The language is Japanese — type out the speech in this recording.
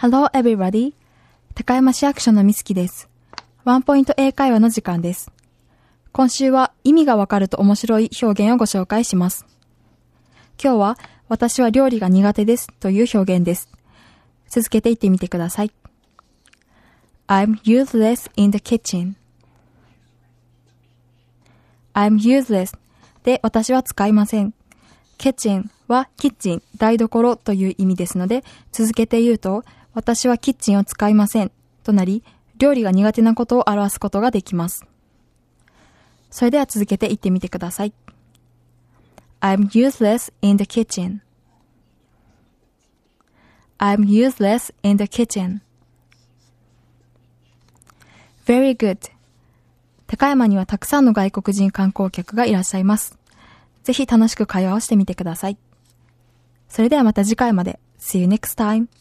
Hello everybody! 高山市役所のみすきです。ワンポイント英会話の時間です。今週は意味がわかると面白い表現をご紹介します。今日は私は料理が苦手ですという表現です。続けて言ってみてください。I'm useless in the kitchen. I'm useless で私は使いません。kitchen はキッチン、台所という意味ですので、続けて言うと私はキッチンを使いませんとなり、料理が苦手なことを表すことができます。それでは続けて言ってみてください。I'm useless in the kitchen. I'm useless in the kitchen. Very good. 高山にはたくさんの外国人観光客がいらっしゃいます。ぜひ楽しく会話をしてみてください。それではまた次回まで。See you next time.